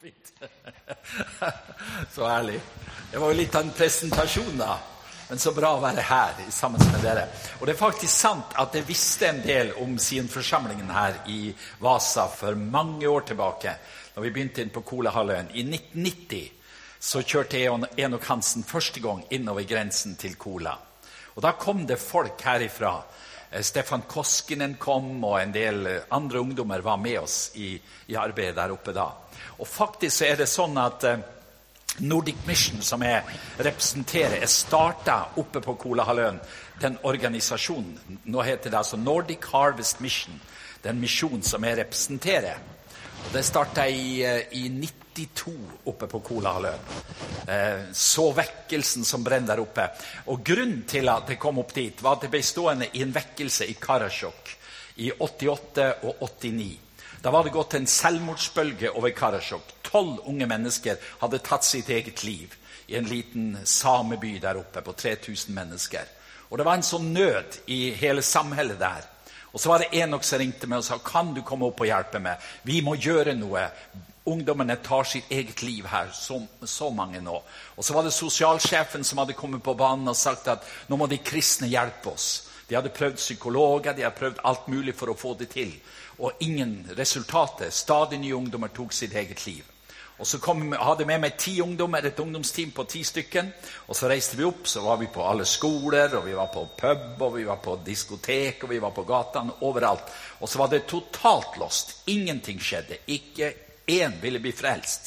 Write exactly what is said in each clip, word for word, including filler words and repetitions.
Så ærlig. Det var jo litt av en presentasjon da, men så bra å være her sammen med dere. Og det er faktisk sant at jeg visste en del om Sion-forsamlingen her i Vasa for mange år tilbake, når vi begynte inn på Kolahalvøyen. I nitten nitti så kjørte jeg og Enok Hansen første gang innover grensen til Kola. Og da kom det folk herifra. Stefan Koskinen kom, og en del andre ungdommer var med oss i, i arbeidet der oppe da. Og faktisk så er det sånn at eh, Nordic Mission, som jeg representerer, er startet oppe på Kolahalvøyen, den organisasjonen. Nå heter det altså Nordic Harvest Mission, den misjonen som jeg representerer. Og det startet i, i nittito oppe på Kolahalvøyen. Eh, så vekkelsen som brenner der oppe. Og grunnen til at det kom opp dit var at det ble stående i en vekkelse i Karasjok i åttiåtte og åttini. Da var det gått en selvmordsbølge over Karasjok. Tolv unge mennesker hadde tatt sitt eget liv i en liten sameby der oppe på tre tusen mennesker. Og det var en sånn nød i hele samhället der. Og så var det Enok som ringte meg og sa, kan du komme opp og hjelpe meg? Vi må gjøre noe. Ungdommene tar sitt eget liv her, så, så mange nå. Og så var det sosialsjefen som hadde kommet på banen og sagt at nå må de kristne hjelpe oss. De hadde prøvd psykologer, de hadde prøvd alt mulig for å få det til. Og ingen resultater. Stadig nye ungdommer tok sitt eget liv. Og så kom, hadde med meg ti ungdommer, et ungdomsteam på ti stykken. Og så reiste vi opp, så var vi på alle skoler, og vi var på pub, og vi var på diskotek, og vi var på gatan, overalt. Og så var det totalt lost. Ingenting skjedde. Ikke en ville bli frelst.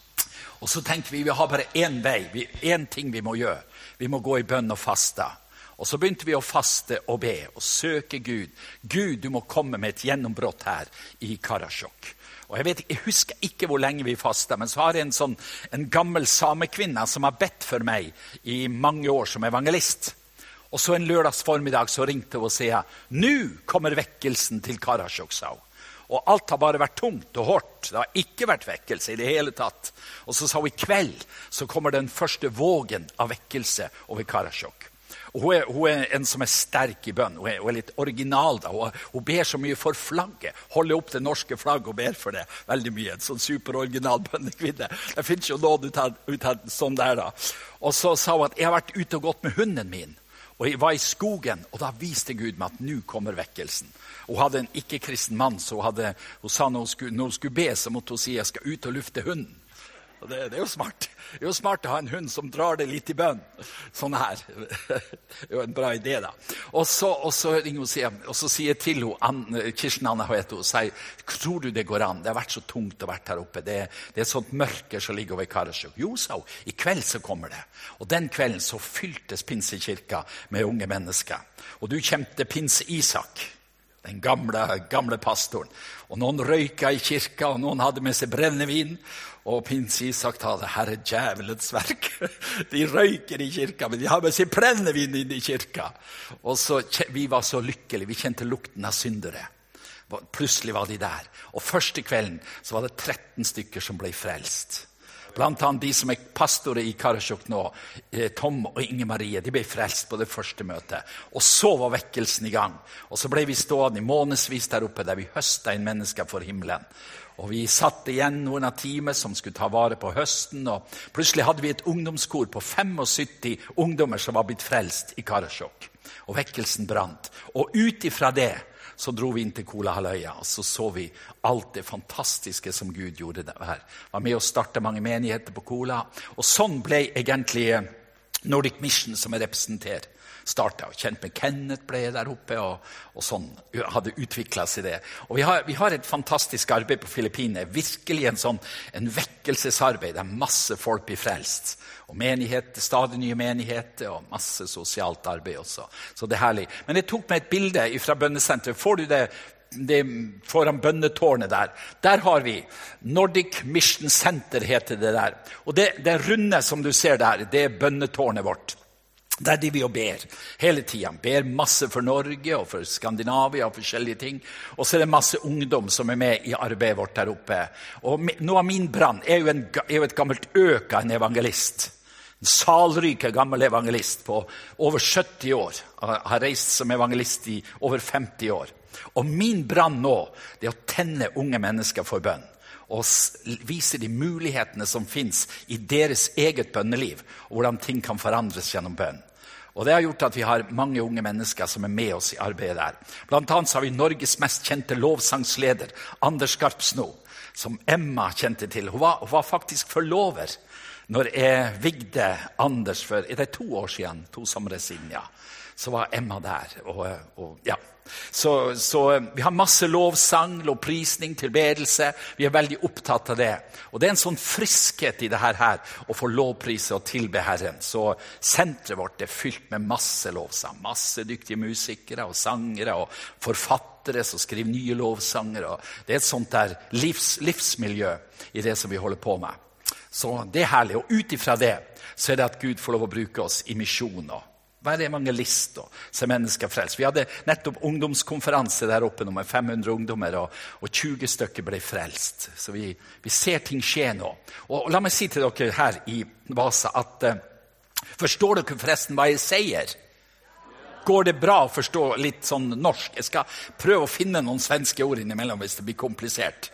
Og så tenkte vi, vi har bare en vei, vi, en ting vi må gjøre. Vi må gå i bønn og faste. Og så begynte vi å faste og be, og søke Gud. Gud, du må komme med et gjennombrott her i Karasjok. Og jeg vet, jeg husker ikke hvor lenge vi fastet, men så har jeg en sånn, en gammel samekvinne som har bedt for meg i mange år som evangelist. Og så en lørdags formiddag så ringte hun og sier, nå kommer vekkelsen til Karasjok, sa hun. Og alt har bare vært tungt og hårdt. Det har ikke vært vekkelse i det hele tatt. Og så sa hun, i kveld så kommer den første vågen av vekkelse over Karasjok. Og hun er, hun er en som er sterk i bønn. Hun er, hun er litt original da. Hun, hun ber så mye for flagget. Holder opp det norske flagget og ber for det. Veldig mye. En sånn superoriginal bønnekvinne. Det finnes jo noe ut av, ut av sånn der da. Og så sa hun at jeg har vært ute og gått med hunden min. Og jeg var i skogen, og da viste Gud meg at nå kommer vekkelsen. Hun hadde en ikke-kristen mann, så hun, hadde, hun sa når hun, skulle, når hun skulle be, så måtte hun si, jeg skal ut og lufte hunden. Og det, det er jo smart. Det er jo smart å ha en hund som drar det litt i bønn. Sånn her. Det er jo en bra idé da. Og så, og så ringer hun og sier, og så sier jeg til henne, Kirsten Anna heter hun, og sier, tror du det går an? Det har vært så tungt å være her oppe. Det, det er et sånt mørker som ligger over Karasjok. Jo, sa hun, i kveld så kommer det. Og den kvelden så fylltes Pinsekirka med unge mennesker. Og du kjente Pinse Isak, den gamle, gamle pastoren. Og noen røyka i kirka, og noen hadde med seg brennevin. Og Pinse Isak sa, det her er djævelens verk. De røyker i kirka, men de har med seg brennevin inn i kirka. Og så, vi var så lykkelige, vi kjente lukten av syndere. Plutselig var de der. Og første kvelden så var det tretten stykker som ble frelst. Blant annet de som er pastorer i Karasjok nå, Tom og Inge Marie, de ble frelst på det første møtet. Og så var vekkelsen i gang. Og så ble vi stående i månedsvis der oppe, der vi høstet inn mennesker for himmelen. Og vi satt igjen noen av timer som skulle ta vare på høsten, og plutselig hadde vi et ungdomskor på syttifem ungdommer som var blitt frelst i Karasjok. Og vekkelsen brant. Og ut ifra det så dro vi inn til Kolahalvøya, og så så vi alt det fantastiske som Gud gjorde der. Var med å starte mange menigheter på Kola, og sånn ble egentlig Nordic Mission som jeg representerer. Startet, og kjent med Kenneth ble der oppe, og, og sånn hadde utviklet seg det. Og vi har, vi har et fantastisk arbeid på Filippinene, virkelig en sånn en vekkelsesarbeid, der masse folk blir frelst. Og menigheter, stadig nye menigheter, og masse sosialt arbeid også. Så det er herlig. Men jeg tok med et bilde fra bønnesenteret. Får du det, det foran bønnetårnet der? Der har vi Nordic Mission Center, heter det der. Og det, det runde som du ser der, det er bønnetårnet vårt. Der de vi og ber hele tiden. Ber masse for Norge og for Skandinavia og forskjellige ting. Og så er det masse ungdom som er med i arbeidet vårt der oppe. Og noe av min brann er jo, en, er jo et gammelt øk av en evangelist. En salryke gammel evangelist på over sytti år. Har reist som evangelist i over femti år. Og min brann nå, det er å tenne unge mennesker for bønn. og viser de mulighetene som finnes i deres eget bønneliv, og hvordan ting kan forandres gjennom bønn. Og det har gjort at vi har mange unge mennesker som er med oss i arbeidet der. Blant annet så har vi Norges mest kjente lovsangsleder, Anders Skarpsno, som Emma kjente til. Hun var, hun var faktisk forlover når jeg vigde Anders for, er det to år siden, to somre siden, ja. Så var Emma der, og, og ja. Så, så vi har masse lovsang, lovprisning, tilbedelse. Vi er veldig opptatt av det. Og det er en sånn friskhet i det her, her å få lovprise og tilbe Herren. Så sentret vårt er fylt med masse lovsang. Masse dyktige musikere og sangere og forfattere som skriver nye lovsanger. Og det er et sånt der livs, livsmiljø i det som vi holder på med. Så det er herlig. Og ut ifra det så er det at Gud får lov å bruke oss i misjon og være evangelist og se mennesker frelst. Vi hadde nettopp ungdomskonferanse der oppe nå med fem hundre ungdommer, og, og tjue stykker ble frelst. Så vi, vi ser ting skje nå. Og, og la meg si til dere her i Vasa at uh, forstår dere forresten hva jeg sier? Går det bra å forstå litt sånn norsk? Jeg skal prøve å finne noen svenske ord innimellom hvis det blir komplisert.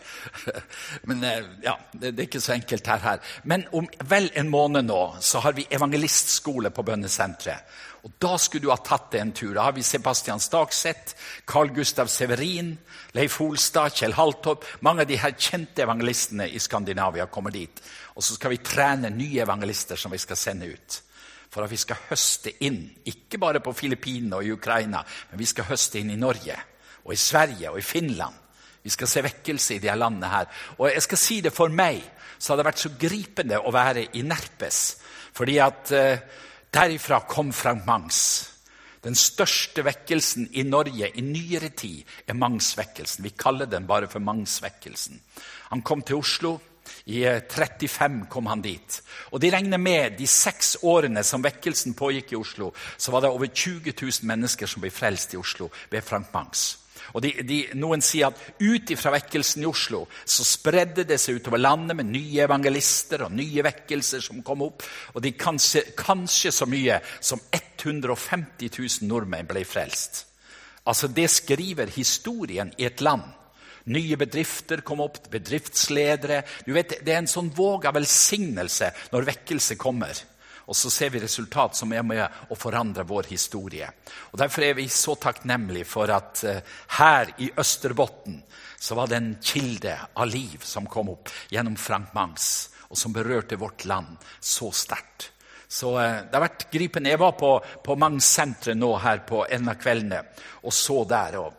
Men uh, ja, det, det er ikke så enkelt her her. Men om vel en måned nå så har vi evangelistskole på Bønnesentret. Og da skulle du ha tatt det en tur. Da har vi Sebastian Stakseth, Carl Gustav Severin, Leif Holstad, Kjell Haltorp. Mange av de her kjente evangelistene i Skandinavia kommer dit. Og så skal vi trene nye evangelister som vi skal sende ut. For at vi skal høste inn, ikke bare på Filippinene og i Ukraina, men vi skal høste inn i Norge, og i Sverige og i Finland. Vi skal se vekkelse i de her landene her. Og jeg skal si det for meg, så har det vært så gripende å være i Närpes. Fordi at uh, derifra kom Frank Mangs. Den største vekkelsen i Norge i nyere tid er Mangs-vekkelsen. Vi kaller den bare for Mangs-vekkelsen. Han kom til Oslo. I trettifem kom han dit. Og de regner med de seks årene som vekkelsen pågikk i Oslo, så var det over tjue tusen mennesker som ble frelst i Oslo ved Frank Mangs. Og de, de, noen sier at ut ifra vekkelsen i Oslo så spredde det seg utover landet med nye evangelister og nye vekkelser som kom opp. Og de kanskje, kanskje så mye som hundre og femti tusen nordmenn ble frelst. Altså det skriver historien i et land. Nye bedrifter kom opp, bedriftsledere. Du vet, det er en sånn våg av velsignelse når vekkelse kommer. Og så ser vi resultat som er med å forandre vår historie. Og derfor er vi så takknemlige for at uh, her i Østerbotten så var det en kilde av liv som kom opp gjennom Frank Mangs, og som berørte vårt land så sterkt. Så uh, det har vært gripende. Jeg var på, på Mangs-sentret nå her på en av kveldene, og så der, og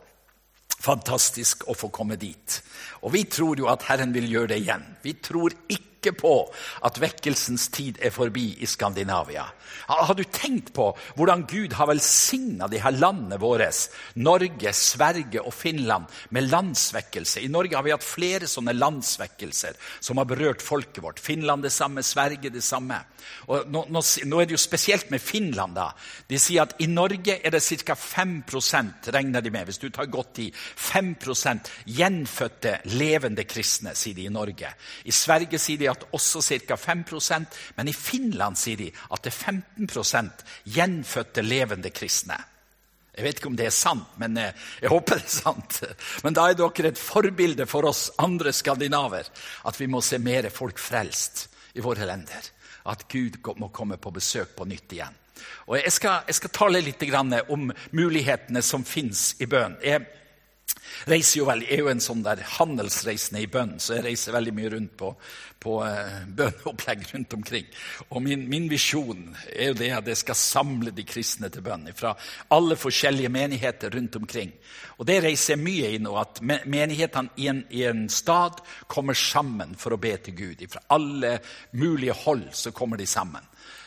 fantastisk å få komme dit. Og vi tror jo at Herren vil gjøre det igjen. Vi tror ikke på at vekkelsens tid er forbi i Skandinavia. Har du tenkt på hvordan Gud har velsignet de her landene våre, Norge, Sverige og Finland, med landsvekkelse? I Norge har vi hatt flere sånne landsvekkelser som har berørt folket vårt. Finland det samme, Sverige det samme. Og nå, nå, nå er det jo spesielt med Finland da. De sier at i Norge er det cirka fem prosent, regner de med, hvis du tar godt i, fem prosent gjenfødte levende kristne, sier de i Norge. I Sverige sier de at også cirka fem prosent, men i Finland sier de at det er femten prosent gjenfødte levende kristne. Jeg vet ikke om det er sant, men jeg håper det er sant. Men da er dere et forbilde for oss andre skandinaver, at vi må se mer folk frelst i våre länder. At Gud må komme på besøk på nytt igjen. Og jeg skal, jeg skal tale litt om mulighetene som finnes i bønn. Jeg reiser jo veldig, jeg er jo en sånn der handelsreisende i bønn, så jeg reiser veldig mye rundt på, på uh, bønneopplegg rundt omkring. Og min, min visjon er jo det at jeg skal samle de kristne til bønn fra alle forskjellige menigheter rundt omkring. Og det reiser jeg mye i nå, at menighetene i en, i en stad kommer sammen for å be til Gud. Fra alle mulige hold så kommer de sammen.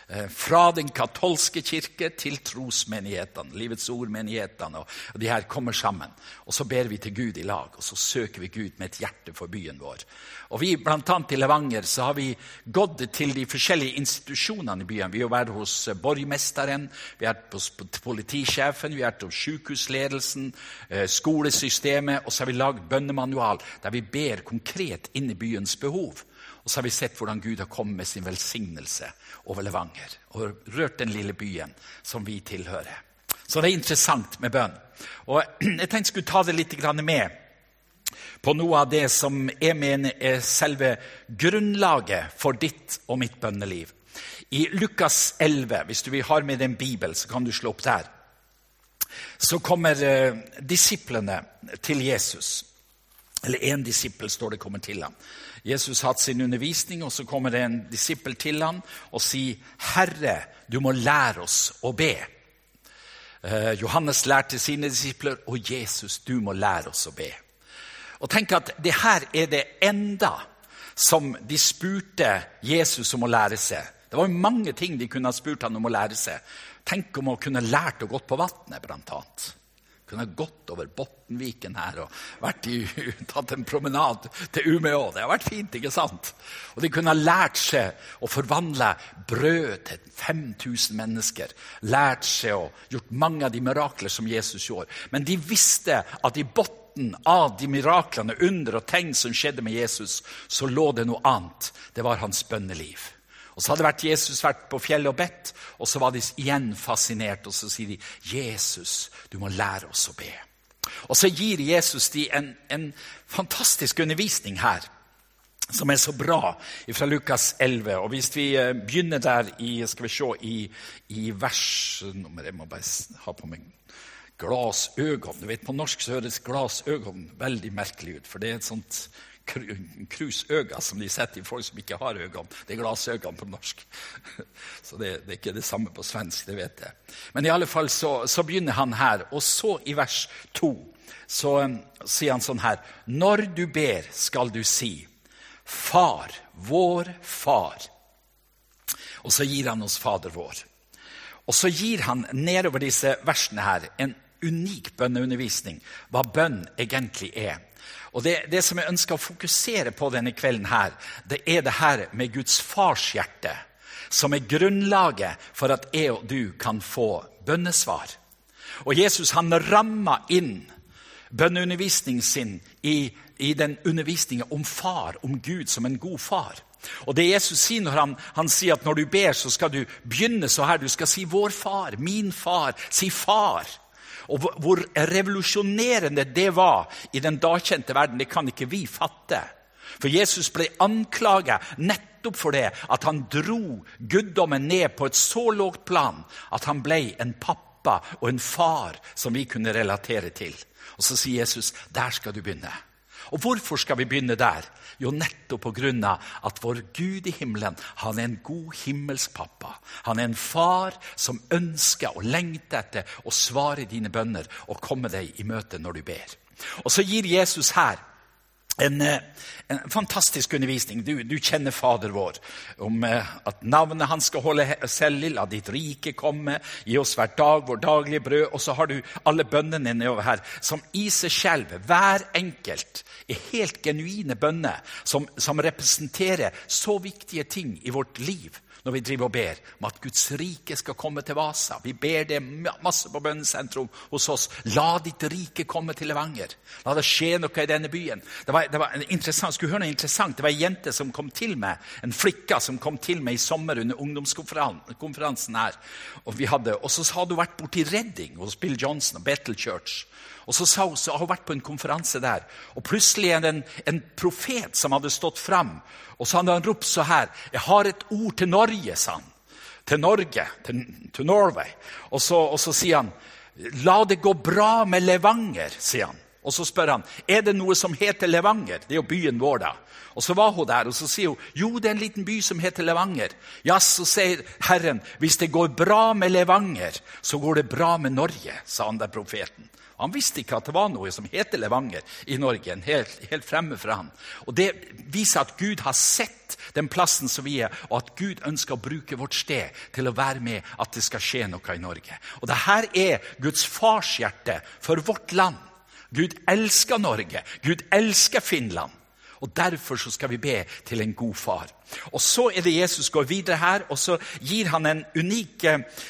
Fra den katolske kirke til trosmenighetene, livets ordmenighetene, og de her kommer sammen. Og så ber vi til Gud i lag, og så søker vi Gud med et hjerte for byen vår. Og vi, blant annet i Levanger, så har vi gått til de forskjellige institusjonene i byen. Vi har vært hos borgmesteren, vi har vært hos politisjefen, vi har vært hos sykehusledelsen, skolesystemet, og så har vi laget bønnemanual, der vi ber konkret inn i byens behov. Og så har vi sett hvordan Gud har kommet med sin velsignelse over Levanger, og rørt den lille byen som vi tilhører. Så det er interessant med bønn. Og jeg tenkte jeg skulle ta det litt med på noe av det som jeg mener er selve grunnlaget for ditt og mitt bønneliv. I Lukas elleve, hvis du vil ha med en bibel, så kan du slå opp der. Så kommer eh, disiplene til Jesus. Eller en disippel står det kommer til ham. Jesus har hatt sin undervisning, og så kommer det en disippel til ham og sier, Herre, du må lære oss å be. Eh, Johannes lærte sine disipler, og Jesus, du må lære oss å be. Og tenk at det her er det enda som de spurte Jesus om å lære seg. Det var mange ting de kunne ha spurt han om å lære seg. Tenk om å kunne lært å gå på vattnet, blant annet. Kunne ha gått over Bottenviken her og vært i, tatt en promenad til Umeå. Det har vært fint, ikke sant? Og de kunne ha lært seg å forvandle brød til fem tusen mennesker. Lært seg å gjort mange av de mirakler som Jesus gjorde. Men de visste at i botten av de miraklene, under og tegn som skjedde med Jesus, så lå det noe annet. Det var hans bønneliv. Og så hadde vært Jesus vært på fjellet og bedt, og så var de igjen fascinert, og så sier de, Jesus, du må lære oss å be. Og så gir Jesus de en, en fantastisk undervisning her, som er så bra, fra Lukas elleve. Og hvis vi begynner der i, skal vi se, i, i vers, nummer, jeg må bare ha på meg glasøgon. Du vet, på norsk så høres glasøgon veldig merkelig ut, for det er et sånt krusøga som de setter i folk som ikke har øgon. Det er glasøgon på norsk. Så det, det er ikke det samme på svensk, det vet jeg. Men i alle fall så, så begynner han her, og så i vers to, så um, sier han sånn her, når du ber skal du si, Far, vår far. Og så gir han oss Fader vår. Og så gir han nedover disse versene her en unik bønneundervisning, hva bønn egentlig er. Og det, det som jeg ønsker å fokusere på denne kvelden her, det er det her med Guds fars hjerte, som er grunnlaget for at jeg og du kan få bønnesvar. Og Jesus han rammer inn bønneundervisningen sin i, i den undervisningen om far, om Gud som en god far. Og det Jesus sier når han, han sier at når du ber så skal du begynne så her, du skal si vår far, min far, si far. Og hvor revolusjonerende det var i den dagkjente verden, det kan ikke vi fatte. For Jesus ble anklaget nettopp for det, at han dro guddommen ned på et så lågt plan, at han ble en pappa og en far som vi kunne relatere til. Og så sier Jesus, der skal du begynne. Og hvorfor skal vi begynne der? Jo, nettopp på grunn av at vår Gud i himmelen, han er en god himmelsk pappa. Han er en far som ønsker og lengter etter å svare dine bønner og komme deg i møte når du ber. Og så gir Jesus her en, en fantastisk undervisning. Du, du kjenner Fader vår, om at navnet han skal holde selv til, at ditt rike komme, gi oss hver dag vår daglige brød, og så har du alle bønnene nedover her, som i seg selv, hver enkelt, er helt genuine bønner, som, som representerer så viktige ting i vårt liv, når vi driver og ber om at Guds rike skal komme til Vasa. Vi ber det masse på bønnesentrum hos oss. La ditt rike komme til Levanger. La det skje noe i denne byen. Det var, det var interessant, skulle høre noe interessant. Det var en jente som kom til meg, en flikka som kom til meg i sommer under ungdomskonferansen her. Og, vi hadde, og så hadde hun vært borte i Redding hos Bill Johnson og Bethel Church. Og så, sa hun, så har hun vært på en konferanse der, og plutselig er det en, en profet som hadde stått frem, og så hadde han ropt så her, jeg har et ord til Norge, sa han, til Norge, til, til Norway. Og så, og så sier han, la det gå bra med Levanger, sier han. Og så spør han, er det noe som heter Levanger? Det er jo byen vår da. Og så var hun der, og så sier hun, jo, det er en liten by som heter Levanger. Ja, så sier Herren, hvis det går bra med Levanger, så går det bra med Norge, sa han der profeten. Han visste ikke at det var noe som heter Levanger i Norge, en helt, helt fremme fra han. Og det viser at Gud har sett den plassen som vi er, og at Gud ønsker å bruke vårt sted til å være med at det skal skje noe i Norge. Og det her er Guds fars hjerte for vårt land. Gud elsker Norge, Gud elsker Finland. Og derfor så skal vi be til en god far. Og så er det Jesus går videre her, og så gir han en unik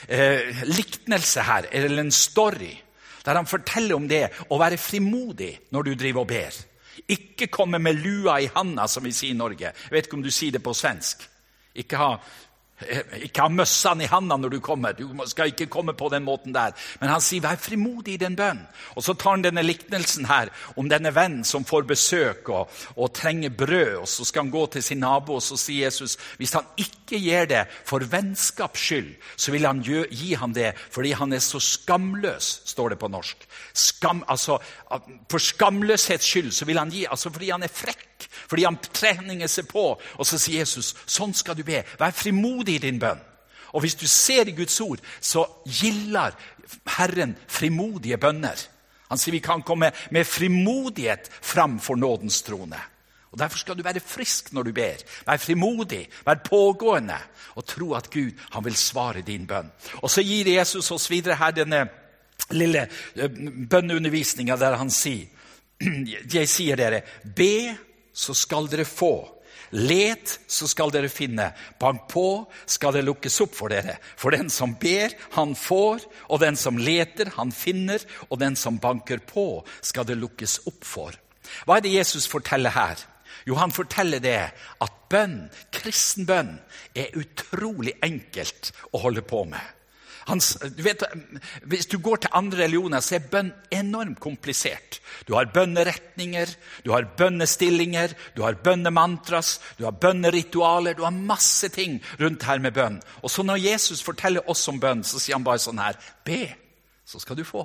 eh, liknelse her, eller en story, der han forteller om det, å være frimodig når du driver og ber. Ikke komme med lua i handa, som vi sier i Norge. Jeg vet ikke om du sier det på svensk. Ikke ha Ikke ha møssene i hendene når du kommer. Du skal ikke komme på den måten der. Men han sier, vær frimodig i den bønn. Og så tar han denne liknelsen her om denne vennen som får besøk og, og trenger brød. Og så skal han gå til sin nabo, og så sier Jesus, hvis han ikke gjør det for vennskaps skyld, så vil han gi, gi han det fordi han er så skamløs, står det på norsk. Skam, altså, for skamløshets skyld så vil han gi, altså fordi han er frekk. Fordi han trenger seg på, og så sier Jesus, sånn skal du be. Vær frimodig i din bønn. Og hvis du ser i Guds ord, så gillar Herren frimodige bønner. Han sier vi kan komme med frimodighet fram for nådens trone. Og derfor skal du være frisk når du ber. Vær frimodig, vær pågående, og tro at Gud han vil svare din bønn. Og så gir Jesus oss videre her denne lille bønneundervisningen der han sier, jeg sier dere, be, så skal dere få. Let, så skal dere finne. Bank på, skal det lukkes opp for dere. For den som ber, han får. Og den som leter, han finner. Og den som banker på, skal det lukkes opp for. Hva er det Jesus forteller her? Jo, han forteller det at bønn, kristen bønn, er utrolig enkelt å holde på med. Hans, du vet, hvis du går til andre religioner, så er bønn enormt komplisert. Du har bønneretninger, du har bønnestillinger, du har bønnemantras, du har bønneritualer, du har masse ting rundt her med bønn. Og så når Jesus forteller oss om bønn, så sier han bare sånn her, be, så skal du få.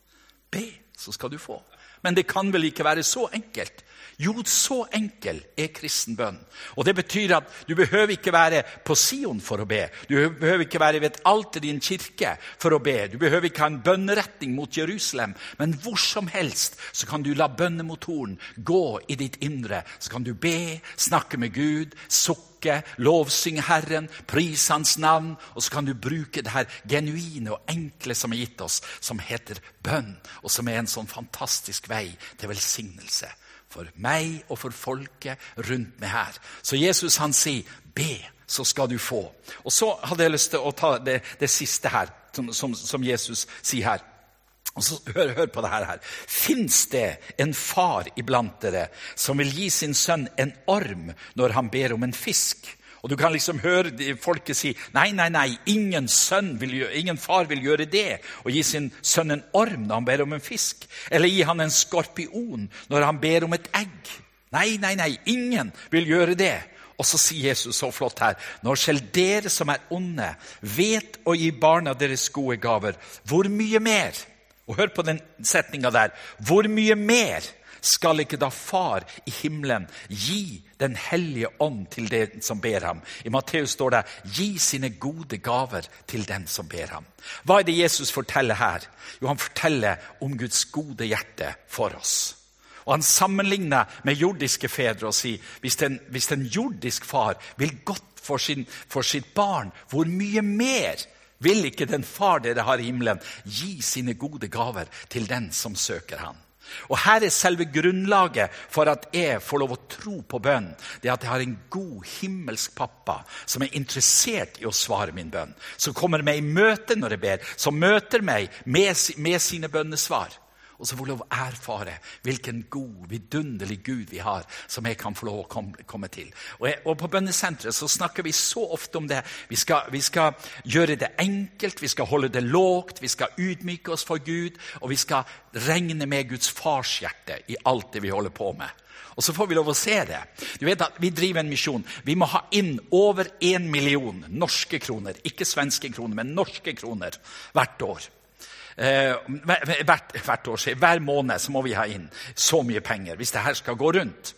Be, så skal du få. Men det kan vel ikke være så enkelt? Jo, så enkel er kristen bønn. Og det betyr at du behøver ikke være på Sion for å be. Du behøver ikke være ved et alter i en kirke for å be. Du behøver ikke ha en bønneretning mot Jerusalem. Men hvor som helst så kan du la bønnemotoren gå i ditt indre. Så kan du be, snakke med Gud, sukke, lovsynge Herren, prise hans navn. Og så kan du bruke det her genuine og enkle som er gitt oss, som heter bønn. Og som er en sånn fantastisk vei til velsignelse. For meg og for folket rundt meg her. Så Jesus han sier, be, så skal du få. Og så hadde jeg lyst til å ta det, det siste her, som, som, som Jesus sier her. Og så hør, hør på det her, her. Finns det en far iblant dere som vil gi sin sønn en orm når han ber om en fisk? Og du kan liksom høre folket si, nei, nei, nei, ingen, sønn vil gjøre, ingen far vil gjøre det, og gi sin sønn en orm når han ber om en fisk, eller gi han en skorpion når han ber om et egg. Nei, nei, nei, ingen vil gjøre det. Og så sier Jesus så flott her, når selv dere som er onde, vet å gi barna deres gode gaver, hvor mye mer? Og hør på den setningen der, hvor mye mer skal ikke da far i himmelen gi den hellige ånd til den som ber ham? I Matteus står det, gi sine gode gaver til den som ber ham. Hva er det Jesus forteller her? Jo, han forteller om Guds gode hjerte for oss. Og han sammenligner med jordiske fedre og sier, hvis en, hvis en jordisk far vil godt for, sin, for sitt barn, hvor mye mer vil ikke den far dere har i himmelen gi sine gode gaver til den som søker han? Og her er selve grunnlaget for at jeg får lov å tro på bønn. Det er at jeg har en god himmelsk pappa som er interessert i å svare min bønn. Som kommer meg i møte når jeg ber. Som møter meg med, med sine bønnesvar. Og så får jeg lov å erfare hvilken god, vidunderlig Gud vi har, som jeg kan få lov å komme, komme til. Og, jeg, og på bønnesentret så snakker vi så ofte om det. Vi skal, vi skal gjøre det enkelt, vi skal holde det lågt, vi skal ydmyke oss for Gud, og vi skal regne med Guds farshjerte i alt det vi holder på med. Og så får vi lov å se det. Du vet at vi driver en misjon. Vi må ha inn over en million norske kroner, ikke svenske kroner, men norske kroner hvert år. Eh, hvert, hvert år, hver måned så må vi ha inn så mye penger hvis det her skal gå rundt.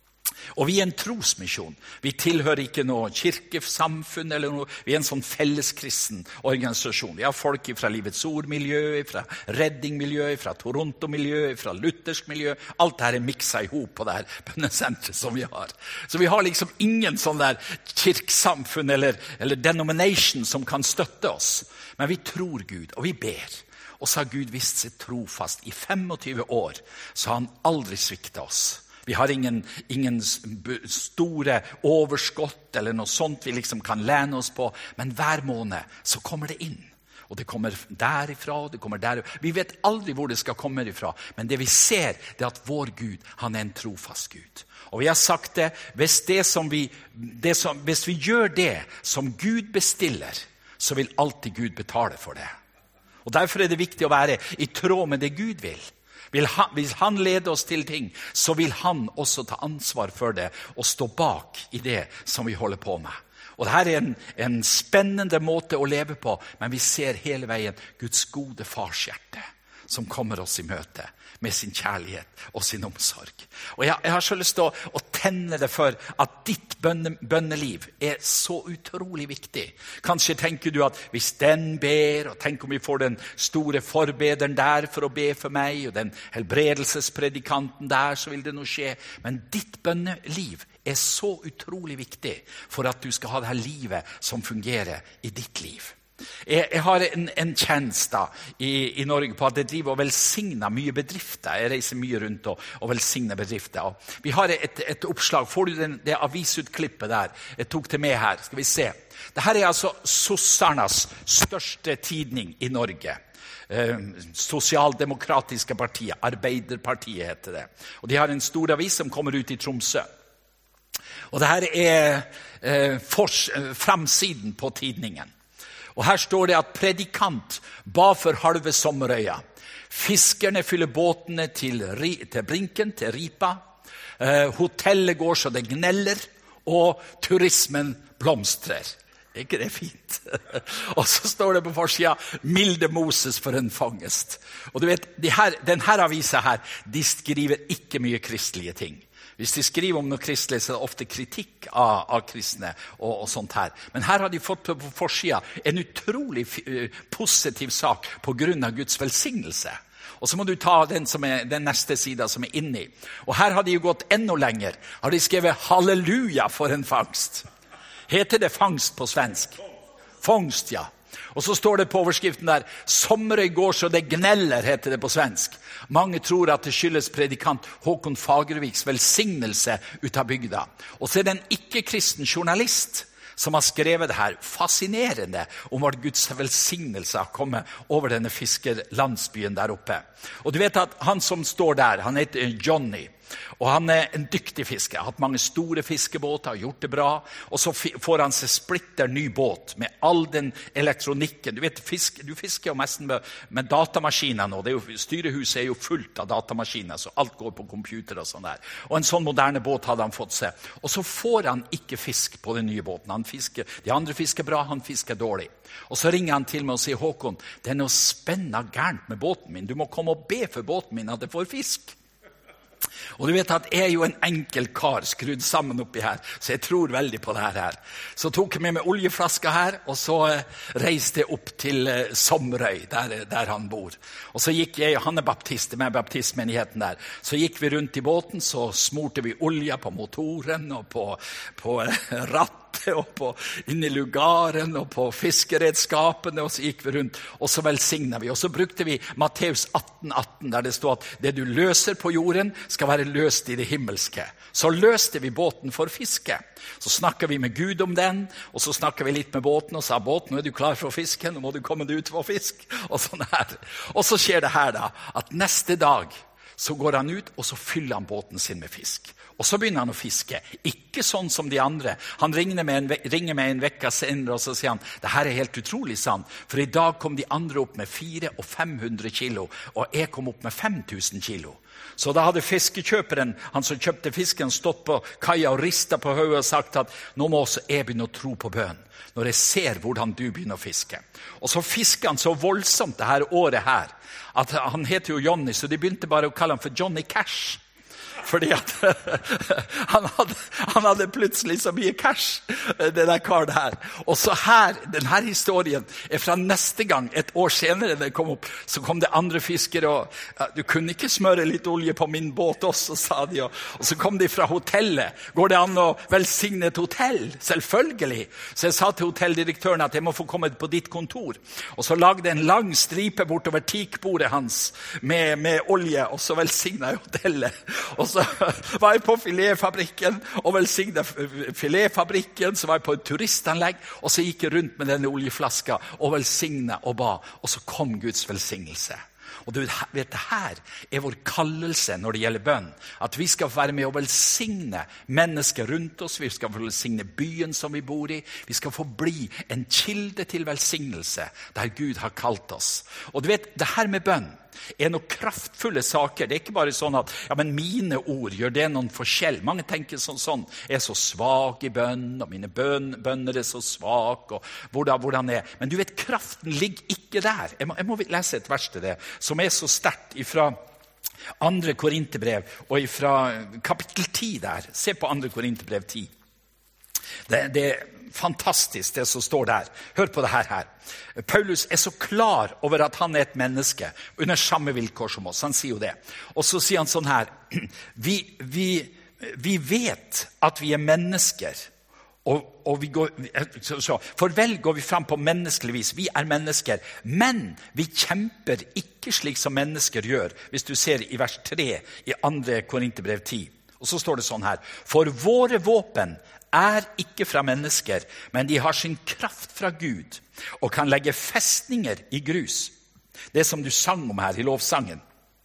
Og vi er en trosmisjon. Vi tilhører ikke noe kirkesamfunn eller noe. Vi er en sånn felleskristen organisasjon. Vi har folk fra Livets Ord-miljøet, fra Redding-miljøet, fra Toronto-miljøet, fra luthersk miljø. Alt dette er mikset ihop på det her bønnesentret som vi har. Så vi har liksom ingen sånn der kirkesamfunn eller, eller denomination som kan støtte oss. Men vi tror Gud, og vi ber. Og så har Gud vist seg trofast. I tjuefem år så har han aldri sviktet oss. Vi har ingen, ingen store overskott eller noe sånt vi liksom kan lene oss på. Men hver måned så kommer det inn. Og det kommer derifra, og det kommer derifra. Vi vet aldri hvor det skal komme ifra. Men det vi ser, det er at vår Gud, han er en trofast Gud. Og vi har sagt det, hvis, det som vi, det som, hvis vi gjør det som Gud bestiller, så vil alltid Gud betale for det. Og derfor er det viktig å være i tråd med det Gud vil. Vil han, hvis han leder oss til ting, så vil han også ta ansvar for det og stå bak i det som vi holder på med. Og dette er en, en spennende måte å leve på, men vi ser hele veien Guds gode farshjerte som kommer oss i møte med sin kjærlighet og sin omsorg. Og jeg, jeg har så lyst til å, å tenne det for at ditt bønne, bønneliv er så utrolig viktig. Kanskje tenker du at hvis den ber, og tenk om vi får den store forbederen der for å be for meg, og den helbredelsespredikanten der, så vil det noe skje. Men ditt bønneliv er så utrolig viktig for at du skal ha det her livet som fungerer i ditt liv. Jeg, jeg har en, en tjeneste i, i Norge på at jeg driver og velsigner mye bedrifter. Jeg reiser mye rundt og, og velsigner bedrifter. Og vi har et, et oppslag. Får du den, det avisutklippet der? Jeg tok det med her. Skal vi se. Dette er altså sossarnas største tidning i Norge. Eh, Sosialdemokratiske partiet, Arbeiderpartiet heter det. Og de har en stor avis som kommer ut i Tromsø. Og dette er eh, fors, eh, framsiden på tidningen. Og her står det at predikant ba for halve sommerøya. Fiskerne fyller båtene til, til brinken, til ripa. Eh, hotellet går så det gneller, og turismen blomstrer. Er ikke det fint? Og så står det på forsida, milde Moses for en fangest. Og du vet, de her, denne avisa her, de skriver ikke mye kristelige ting. Hvis de skriver om noe kristelig, så er det ofte kritikk av, av kristne og, og sånt her. Men her har de fått på forsida en utrolig uh, positiv sak på grunn av Guds velsignelse. Og så må du ta den, som er, den neste sida som er inni. Og her har de jo gått enda lenger. Har de skrevet halleluja for en fangst. Heter det fangst på svensk? Fångst, ja. Og så står det på overskriften der, sommerøy går så det gneller, heter det på svensk. Mange tror at det skyldes predikant Håkon Fagerviks velsignelse ut av bygda. Og så er det en ikke-kristen journalist som har skrevet det her, fascinerende om hva Guds velsignelse har kommet over denne fiskerlandsbyen der oppe. Og du vet at han som står der, han heter Johnny. Og han er en dyktig fisker, har hatt mange store fiskebåter, har gjort det bra. Og så får han seg splitter ny båt med all den elektronikken. Du vet, fisk, du fisker jo nesten med, med datamaskiner nå. Det er jo, styrehuset er jo fullt av datamaskiner, så alt går på computer og sånn der. Og en sånn moderne båt hadde han fått seg. Og så får han ikke fisk på den nye båten. Han fisker, de andre fisker bra, han fisker dårlig. Og så ringer han til meg og sier, Håkon, det er noe spennende gærent med båten min. Du må komme og be for båten min at det får fisk. Og du vet at jeg er jo en enkel kar skrudd sammen oppi her, så jeg tror veldig på det her. Så tok jeg med meg oljeflaska her, og så reiste jeg opp til Sommerøy, der, der han bor. Og så gikk jeg, han er baptist, med baptistmenigheten der, så gikk vi rundt i båten, så smurte vi olja på motoren og på, på ratt, og på, inn i lugaren og på fiskeredskapene, og så gikk vi rundt, og så velsignet vi. Og så brukte vi Matteus atten atten, der det stod at det du løser på jorden skal være løst i det himmelske. Så løste vi båten for fiske. Så snakket vi med Gud om den, og så snakket vi litt med båten, og sa, båten, nå er du klar for fisken, nå må du komme deg ut for fisk, og sånn her. Og så skjer det her da, at neste dag, så går han ut, og så fyller han båten sin med fisk. Og så begynner han å fiske. Ikke sånn som de andre. Han ringer med en, ringer med en vekka senere, og så sier han, det her er helt utrolig sant, for i dag kom de andre opp med fire og femhundre kilo, og jeg kom opp med fem tusen kilo. Så da hadde fiskekjøperen, han som kjøpte fisken, stått på kaja og ristet på hodet og sagt at nå må også jeg begynne å tro på bønn, når jeg ser hvordan du begynner å fiske. Og så fisker han så voldsomt det her året her, at han heter jo Johnny, så de begynte bare å kalle han for Johnny Cash. Fordi at han hadde, han hadde plutselig så mye cash, det der kar der. Og så her, denne historien er fra neste gang, et år senere det kom opp, så kom det andre fiskere, og ja, du kunne ikke smøre litt olje på min båt også, sa de. Og, og så kom de fra hotellet. Går det an å velsigne et hotell? Selvfølgelig. Så jeg sa til hotelldirektøren at jeg må få komme på ditt kontor. Og så lagde jeg en lang stripe bortover teakbordet hans med, med olje, og så velsignet jeg hotellet. Og så var jeg på filetfabrikken og velsignet filetfabrikken, så var jeg på et turistanlegg, og så gikk jeg rundt med denne oljeflaska og velsignet og ba, og så kom Guds velsignelse. Og du vet, det her er vår kallelse når det gjelder bønn. At vi skal være med å velsigne mennesker rundt oss. Vi skal velsigne byen som vi bor i. Vi skal få bli en kilde til velsignelse der Gud har kalt oss. Og du vet, det her med bønn er noen kraftfulle saker. Det er ikke bare sånn at ja, men mine ord gjør det noen forskjell. Mange tenker sånn, sånn jeg er så svag i bønn, og mine bøn, bønner er så svag, og hvordan, hvordan er. Men du vet, kraften ligger ikke der. Jeg må, jeg må lese et vers til det, som er så sterkt ifra andre Korinterbrev, og ifra kapittel ti der. Se på andre Korinterbrev ti. Det, det er fantastisk det som står der. Hør på det her her. Paulus er så klar over at han er et menneske under samme vilkår som oss. Han sier jo det. Og så sier han sånn her. Vi, vi, vi vet at vi er mennesker. Og, og vi går, så, så, for vel går vi frem på menneskelig vis. Vi er mennesker. Men vi kjemper ikke slik som mennesker gjør. Hvis du ser i vers tre i andre Korinterbrev ti. Og så står det sånn her. For våre våpen er ikke fra mennesker, men de har sin kraft fra Gud, og kan legge festninger i grus. Det som du sang om her i lovsangen.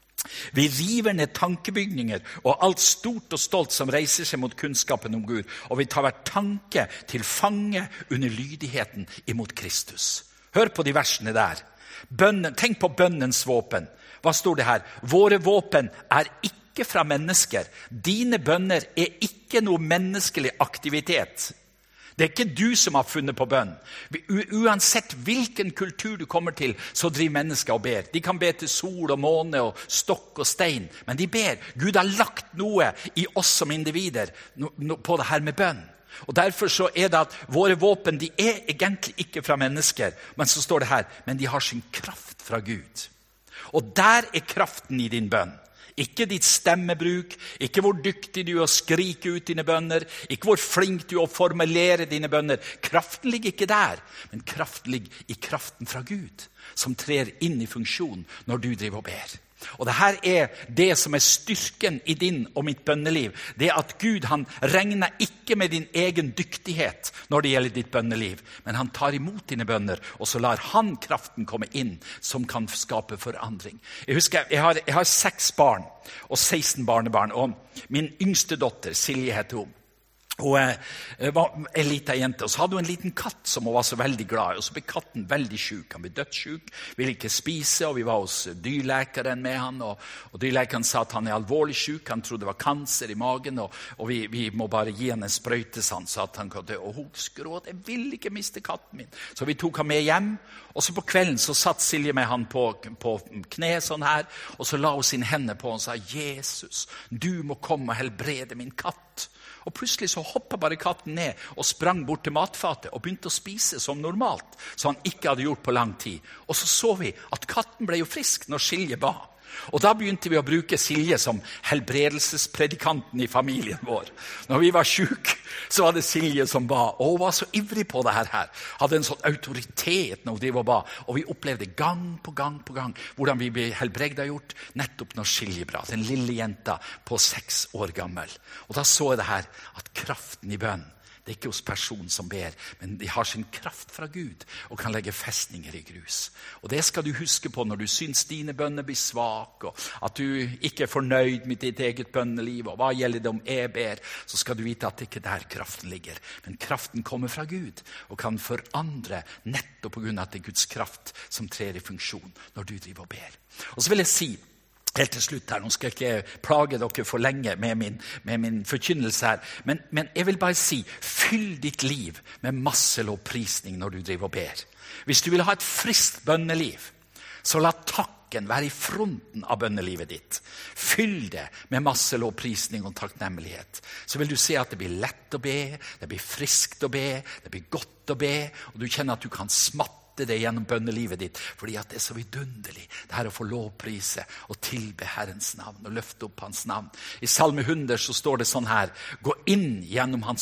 Vi river ned tankebygninger og alt stort og stolt som reiser seg mot kunnskapen om Gud, og vi tar hver tanke til fange under lydigheten imot Kristus. Hør på de versene der. Bønnen, tenk på bønnens våpen. Hva står det her? Våre våpen er ikke fra mennesker. Dine bønner er ikke noe menneskelig aktivitet. Det er ikke du som har funnet på bønn. Uansett hvilken kultur du kommer til, så driver mennesker og ber. De kan be til sol og måne og stokk og stein, men de ber. Gud har lagt noe i oss som individer på det her med bønn. Og derfor så er det at våre våpen, de er egentlig ikke fra mennesker, men så står det her, men de har sin kraft fra Gud. Og der er kraften i din bønn. Ikke ditt stemmebruk, ikke hvor dyktig du er å skrike ut dine bønner, ikke hvor flink du er å formulere dine bønner. Kraften ligger ikke der, men kraften ligger i kraften fra Gud, som trer inn i funksjon når du driver og ber. Og det her er det som er styrken i din og mitt bønneliv. Det er at Gud, han regner ikke med din egen dyktighet når det gjelder ditt bønneliv, men han tar imot dine bønner, og så lar han kraften komme inn som kan skape forandring. Jeg husker, jeg har, jeg har seks barn og seksten barnebarn, og min yngste dotter, Silje heter hun. Hun var en liten jente, og så hadde hun en liten katt som hun var så veldig glad i, og så ble katten veldig syk. Han ble dødssyk, ville ikke spise, og vi var hos dyrlækeren med han, og, og dyrlækeren sa at han er alvorlig syk, han trodde det var kanser i magen, og, og vi, vi må bare gi han en sprøyte, så han sa at han kan dø. Og hun skråt, jeg vil ikke miste katten min. Så vi tok han med hjem, og så på kvelden så satt Silje med han på, på kne sånn her, og så la hun sine hender på, og sa, Jesus, du må komme og helbrede min katt. Og plutselig så hoppet bare katten ned og sprang bort til matfatet og begynte å spise som normalt, som han ikke hadde gjort på lang tid. Og så så vi at katten ble jo frisk når Silje ba. Og da begynte vi å bruke Silje som helbredelsespredikanten i familien vår. Når vi var syke, så var det Silje som ba, og hun var så ivrig på det her. Hadde en sånn autoritet når hun ba, og vi opplevde gang på gang på gang hvordan vi ble helbredet nettopp når Silje ba, den lille jenta på seks år gammel. Og da så jeg det her, at kraften i bønn, det er ikke hos personen som ber, men de har sin kraft fra Gud og kan legge festninger i grus. Og det skal du huske på når du syns dine bønner blir svak, og at du ikke er fornøyd med ditt eget bønneliv, og hva gjelder det om jeg ber, så skal du vite at det ikke er der kraften ligger. Men kraften kommer fra Gud og kan forandre nettopp på grunn av at det er Guds kraft som trer i funksjon når du driver og ber. Og så vil jeg si, helt til slutt her, nå skal jeg ikke plage dere for lenge med min, med min forkynnelse her, men, men jeg vil bare si, fyll ditt liv med masse lovprisning når du driver og ber. Hvis du vil ha et friskt bønneliv, så la takken være i fronten av bønnelivet ditt. Fyll det med masse lovprisning og takknemlighet. Så vil du se at det blir lett å be, det blir friskt å be, det blir godt å be, og du kjenner at du kan smatte det gjennom bønnelivet ditt, fordi at det er så vidunderlig det her å få lovprise og tilbe Herrens navn og løfte opp hans navn. I Salme hundre så står det sånn her, gå inn gjennom hans port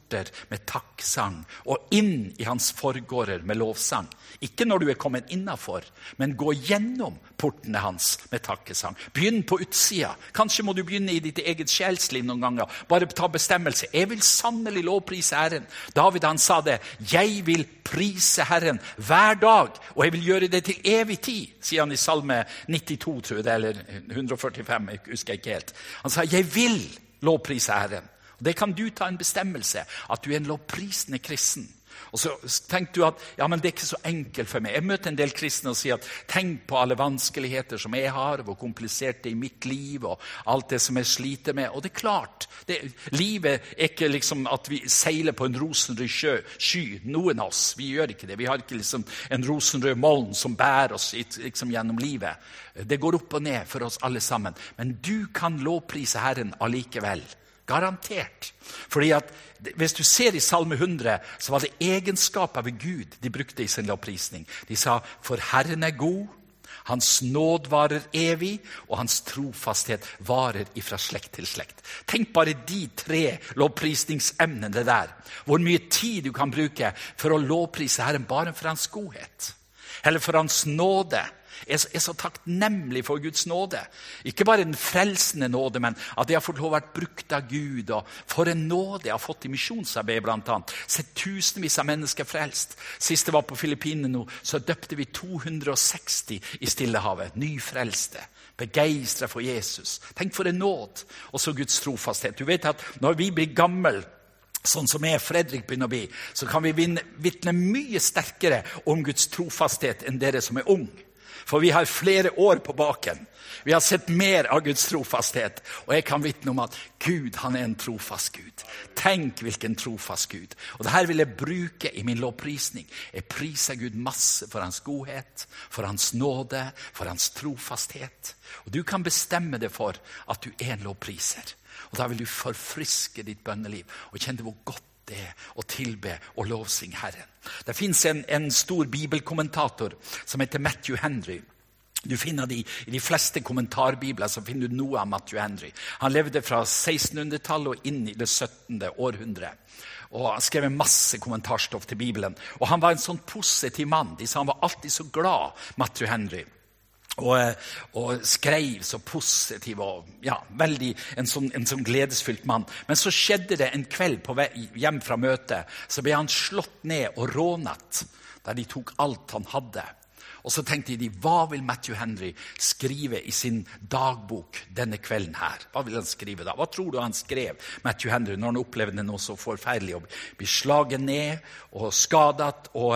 porter med takksang, og inn i hans forgårder med lovsang. Ikke når du er kommet innenfor, men gå gjennom portene hans med takkesang. Begynn på utsida. Kanskje må du begynne i ditt eget sjelsliv noen ganger. Bare ta bestemmelse. Jeg vil sannelig lovprise Herren. David han sa det. Jeg vil prise Herren hver dag, og jeg vil gjøre det til evig tid, sier han i salme nittito, tror jeg det, eller hundre og førtifem, jeg husker ikke helt. Han sa, jeg vil lovprise Herren. Og det kan du ta en bestemmelse, at du er en lovprisende kristen. Og så tenker du at, ja, men det er ikke så enkelt for meg. Jeg møter en del kristne og sier at, tenk på alle vanskeligheter som jeg har, hvor komplisert det er i mitt liv, og alt det som jeg sliter med. Og det er klart, det, livet er ikke liksom at vi seiler på en rosenrød sjø, sky, noen av oss. Vi gjør ikke det. Vi har ikke liksom en rosenrød moln som bærer oss liksom gjennom livet. Det går opp og ned for oss alle sammen. Men du kan lovprise Herren allikevel. Garantert. Fordi at hvis du ser i salme hundre, så var det egenskaper ved Gud de brukte i sin lovprisning. De sa, for Herren er god, hans nåd varer evig, og hans trofasthet varer ifra slekt til slekt. Tenk bare de tre lovprisningsemnene der. Hvor mye tid du kan bruke for å lovprise Herren bare for hans godhet. Eller for hans nåde. Jeg er så takknemlig for Guds nåde. Ikke bare den frelsende nåde, men at jeg har fått lov å være brukt av Gud. Og for en nåde jeg har fått i misjonsarbeid blant annet. Sett tusenvis av mennesker frelst. Sist jeg var på Filippinene nå, så døpte vi to hundre og seksti i Stillehavet. Nyfrelste. Begeistret for Jesus. Tenk for en nåd. Og så Guds trofasthet. Du vet at når vi blir gammel, sånn som jeg, Fredrik, begynner å bli, så kan vi vitne mye sterkere om Guds trofasthet enn dere som er ung. For vi har flere år på baken. Vi har sett mer av Guds trofasthet. Og jeg kan vitne om at Gud, han er en trofast Gud. Tenk hvilken trofast Gud. Og det her vil jeg bruke i min lovprisning. Jeg priser Gud masse for hans godhet, for hans nåde, for hans trofasthet. Og du kan bestemme det for at du er en lovpriser. Og da vil du forfriske ditt bønneliv og kjenne hvor godt det er å tilbe og lovsing Herren. Det finnes en, en stor bibelkommentator som heter Matthew Henry. Du finner det i, i de fleste kommentarbibler, så finner du noe av Matthew Henry. Han levde fra sekstenhundretallet og inn i det syttende århundre. Og han skrev masse kommentarstoff til Bibelen. Og han var en sånn positiv mann. De sa han var alltid så glad, Matthew Henry. Og, og skrev så positiv og ja, veldig en sånn, en sånn gledesfylt mann. Men så skjedde det en kveld på vei hjem fra møtet, så ble han slått ned og rånet, der de tok alt han hadde. Og så tenkte de, hva vil Matthew Henry skrive i sin dagbok denne kvelden her? Hva vil han skrive da? Hva tror du han skrev, Matthew Henry, når han opplevde noe så forferdelig å bli slaget ned og skadet og,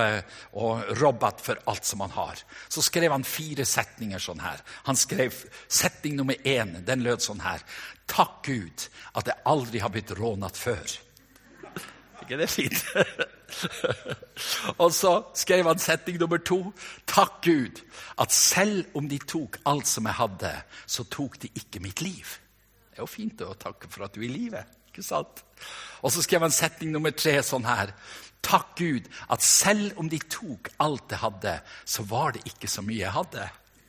og robbet for alt som han har? Så skrev han fire setninger sånn her. Han skrev setning nummer en, den lød sånn her. Takk Gud at jeg aldri har blitt rånet før. Ikke det fint? Og så skrev han setning nummer to. Takk Gud, at selv om de tok alt som jeg hadde, så tok de ikke mitt liv. Det er jo fint å takke for at du er i livet, ikke sant? Og så skrev han setning nummer tre sånn her. Takk Gud, at selv om de tok alt jeg hadde, så var det ikke så mye jeg hadde.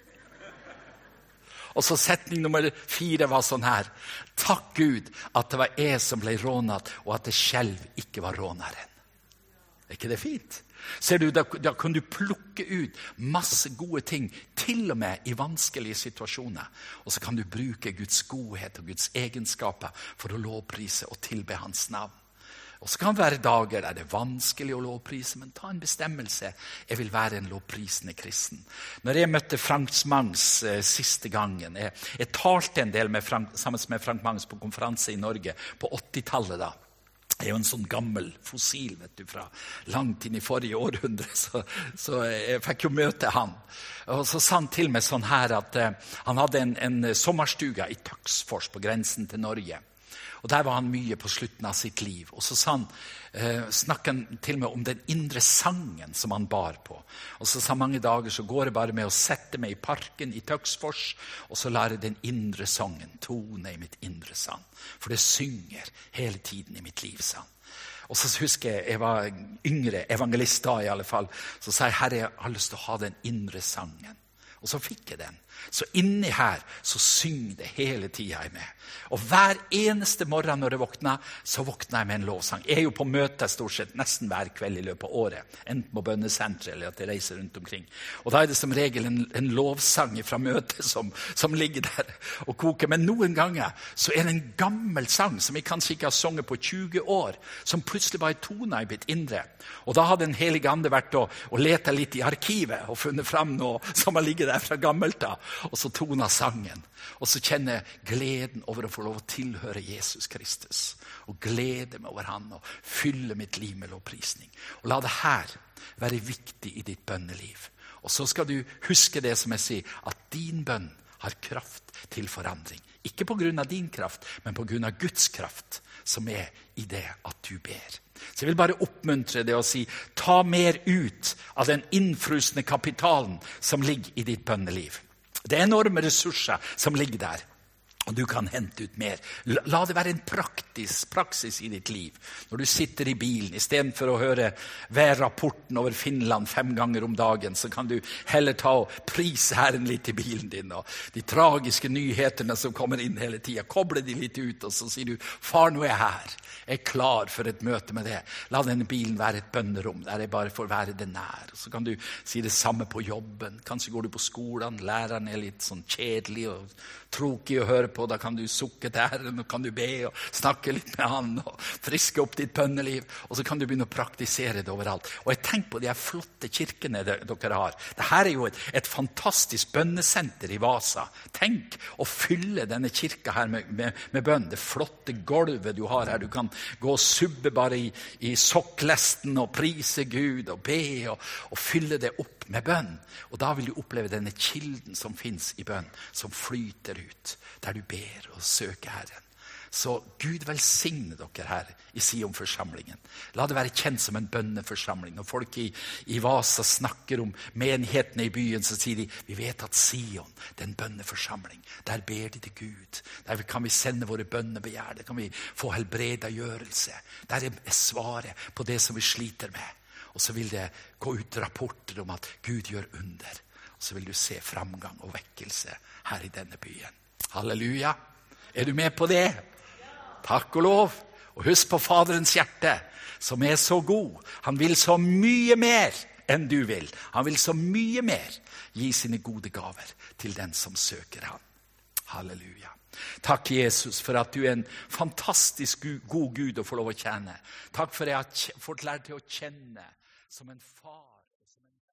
Og så setning nummer fire var sånn her. Takk Gud, at det var jeg som ble rånet, og at jeg selv ikke var råneren. Er ikke det fint? Ser du, da, da kan du plukke ut masse gode ting, til og med i vanskelige situasjoner. Og så kan du bruke Guds godhet og Guds egenskaper for å lovprise og tilbe hans navn. Og så kan det være dager der det er vanskelig å lovprise, men ta en bestemmelse. Jeg vil være en lovprisende kristen. Når jeg møtte Frank Mangs eh, siste gangen, jeg, jeg talte en del med Frank, sammen med Frank Mangs på konferanse i Norge på åttitallet da. Jeg er jo en sånn gammel fossil, vet du, fra langt inn i forrige århundre, så, så jeg fikk jo møte han. Og så sa han til meg sånn her at eh, han hadde en, en sommerstuga i Töcksfors på grensen til Norge. Og der var han mye på slutten av sitt liv. Og så sa han, eh, snakket han til meg om den indre sangen som han bar på. Og så sa mange dager så går jeg bare med å sette meg i parken i Töcksfors, og så lar jeg den indre sangen tone i mitt indre sang. For det synger hele tiden i mitt liv, sa han. Og så husker jeg, jeg var yngre evangelist da i alle fall, så sa jeg, Herre, jeg har lyst til å ha den indre sangen. Og så fikk jeg den. Så inni her så synger det hele tiden jeg med. Og hver eneste morgen når jeg våkner, så våkner jeg med en lovsang. Jeg er jo på møte stort sett nesten hver kveld i løpet av året. Enten på bønnesentret eller at jeg reiser rundt omkring. Og da er det som regel en, en lovsang fra møtet som, som ligger der og koker. Men noen ganger så er det en gammel sang som jeg kanskje ikke har sunget på tjue år, som plutselig bare toner i mitt indre. Og da hadde en helig ande vært å, å lete litt i arkivet og funnet frem noe som har ligget der fra gammelt av. Og så toner sangen. Og så kjenner jeg gleden over å få lov å tilhøre Jesus Kristus. Og glede meg over han og fylle mitt liv med lovprisning. Og la det her være viktig i ditt bønneliv. Og så skal du huske det som jeg sier, at din bønn har kraft til forandring. Ikke på grunn av din kraft, men på grunn av Guds kraft som er i det at du ber. Så jeg vil bare oppmuntre det å si, ta mer ut av den innfrusne kapitalen som ligger i ditt bønneliv. Det er enorme ressurser som ligger der, og du kan hente ut mer. La det være en praktisk praksis i ditt liv. Når du sitter i bilen, i stedet for å høre værrapporten over Finland fem ganger om dagen, så kan du heller ta og prise Herren litt i bilen din, og de tragiske nyhetene som kommer inn hele tiden. Koble de litt ut, og så sier du, far, nå er jeg her. Jeg er klar for et møte med det. La denne bilen være et bønnerom, der jeg bare får være det nær. Så kan du si det samme på jobben. Kanskje går du på skolen, læreren er litt sånn kjedelig og tråkig å høre på. Da kan du sukke til Herren, og kan du be og snakke litt med han, og friske opp ditt bønneliv. Og så kan du begynne å praktisere det overalt. Og jeg tenker på de her flotte kirkene dere har. Dette er jo et, et fantastisk bønnesenter i Vasa. Tenk å fylle denne kirka her med, med, med bønn. Det flotte gulvet du har her. Du kan gå og subbe bare i, i sokklesten og prise Gud og be og, og fylle det opp med bønn. Og da vil du oppleve denne kilden som finnes i bønn, som flyter ut, der du ber og søker Herren. Så Gud velsigne dere her i Sion-forsamlingen. La det være kjent som en bønneforsamling. Når folk i, i Vasa snakker om menighetene i byen, så sier de, vi vet at Sion, det er en bønneforsamling. Der ber de til Gud. Der kan vi sende våre bønnebegjær. Der kan vi få helbredagjørelse. Der er svaret på det som vi sliter med. Og så vil det gå ut rapporter om at Gud gjør under. Og så vil du se framgang og vekkelse her i denne byen. Halleluja. Er du med på det? Takk og lov. Og husk på Faderens hjerte, som er så god. Han vil så mye mer enn du vil. Han vil så mye mer gi sine gode gaver til den som søker han. Halleluja. Takk, Jesus, for at du er en fantastisk god Gud å få lov å kjenne. Takk for at jeg har fått lært til å kjenne som en far.